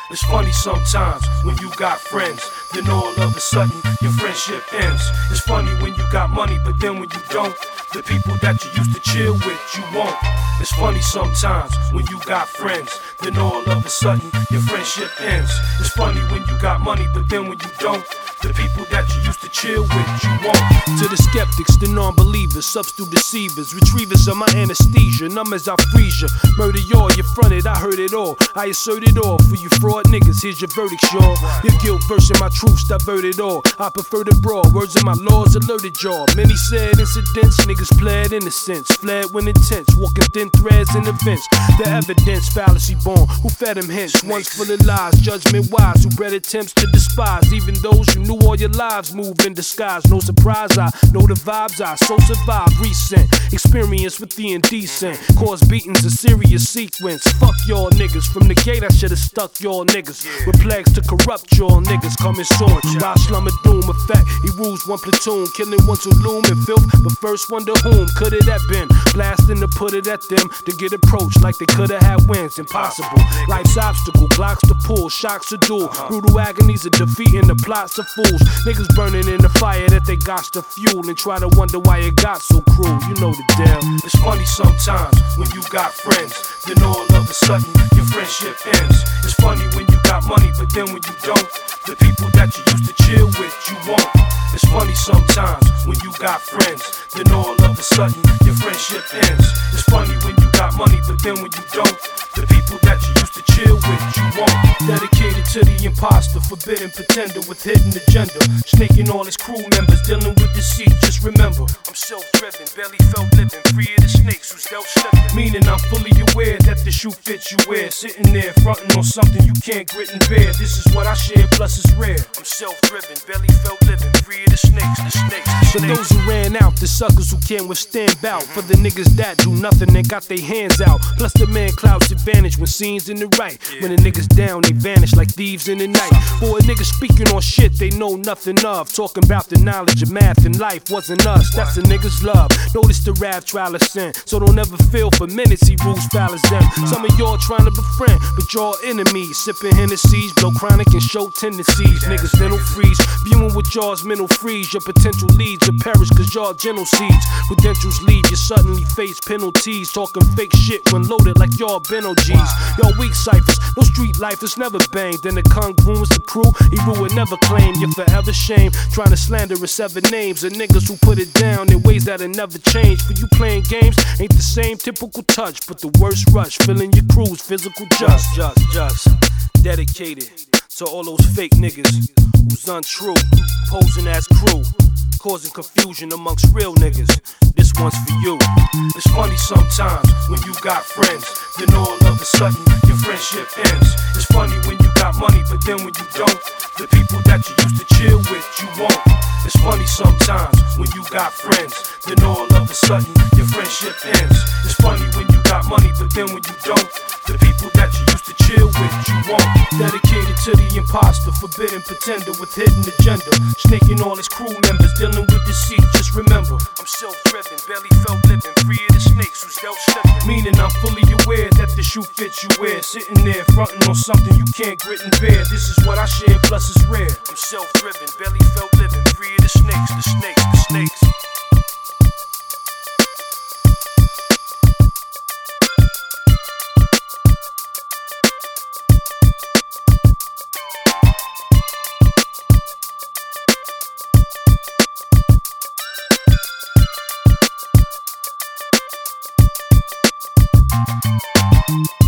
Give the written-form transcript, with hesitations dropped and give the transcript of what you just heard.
It's funny sometimes when you got friends, then all of a sudden your friendship ends. It's funny when you got money, but then when you don't, the people that you used to chill with, you won't. It's funny sometimes when you got friends, then all of a sudden your friendship ends. It's funny when you got money, but then when you don't, the people that you used to chill with, you won't. To the skeptics, the non-believers, substitute deceivers, retrievers of my anesthesia, numb as I freeze ya. Murder y'all, you fronted, I heard it all. I assert it all for you fraud niggas, here's your verdict, y'all. Your guilt versus my truths diverted all. I prefer the broad, words of my laws alerted y'all. Many said incidents, niggas pled innocence, fled when intense, walking thin threads in events. The evidence, fallacy born, who fed them hints? One's full of lies, judgment wise, who bred attempts to despise even those you knew all your lives. Move in disguise, no surprise, I know the vibes, I so survive recent experience with the indecent, cause beatings a serious sequence. Fuck y'all niggas, from the gate I should've stuck y'all niggas, with plagues to corrupt y'all niggas coming soon. By slum and doom effect, he rules one platoon, killing ones who loom in filth, but first wonder whom could it have been, blasting to put it at them, to get approached like they could've had wins. Impossible, life's obstacle, blocks to pull, shocks to duel, brutal agonies of defeating the plots of fools. Niggas burning in the fire that they got to fuel, and try to wonder why it got so cruel. You know the deal. It's funny sometimes when you got friends, then all of a sudden your friendship ends. It's funny when you got money, but then when you don't, the people that you used to chill with, you won't. It's funny sometimes when you got friends, then all of a sudden your friendship ends. It's funny when you got money, but then when you don't, the people that you used to chill with, you won't. Dedicated to the imposter, forbidden pretender with hidden agenda, snaking all his crew members, dealing with deceit. Just remember, I'm self-driven, barely felt living, free of the snakes who's dealt slipping. Meaning I'm fully aware that the shoe fits you wear, sitting there fronting on something you can't grit and bear. This is what I share, plus it's rare. I'm self-driven, barely felt living, free of the snakes, the snakes. For those who ran out, the suckers who can't withstand bout, for the niggas that do nothing and got their hands out. Plus the man clouds advantage when scenes in the right. When the niggas down, they vanish like thieves in the night. For a nigga speaking on shit they know nothing of, talking about the knowledge of math and life wasn't us. That's a nigga's love. Notice the rap trial of sin, so don't ever feel for minutes he rules foul as them. Some of y'all trying to befriend, but y'all enemies. Sipping Hennessy's, blow chronic and show tendencies. Niggas mental freeze, viewing with y'all's mental freeze. Your potential leads, your perish cause y'all gentle seeds. Credentials leave, you suddenly face penalties. Talking fake shit when loaded like y'all been OGs. Y'all weak ciphers, no street lifers never banged. And the congruence, the crew, he would never claim. You're forever shame, trying to slander or sever names of niggas who put it down in ways that'll never change. For you playing games, ain't the same typical touch, but the worst rush, filling your crew's physical just dedicated to all those fake niggas who's untrue, posing as crew, causing confusion amongst real niggas. This one's for you. It's funny sometimes when you got friends, then all of a sudden your friendship ends. It's funny when you got money, but then when you don't, the people that you used to chill with, you won't. It's funny sometimes when you got friends, then all of a sudden your friendship ends. It's funny when you got money, but then when you don't, the people that you used to chill with, you won't. Dedicated to the imposter, forbidden pretender with hidden agenda, snaking all his crew members, dealing with deceit. Just remember, I'm self-driven, barely felt living, free of the snakes who's dealt slipping. Meaning I'm fully aware that the shoe fits you wear, sitting there fronting on something you can't grit and bear. This is what I share, plus it's rare. I'm self-driven, barely felt living, free of the snakes, the snakes, the snakes. Thank you.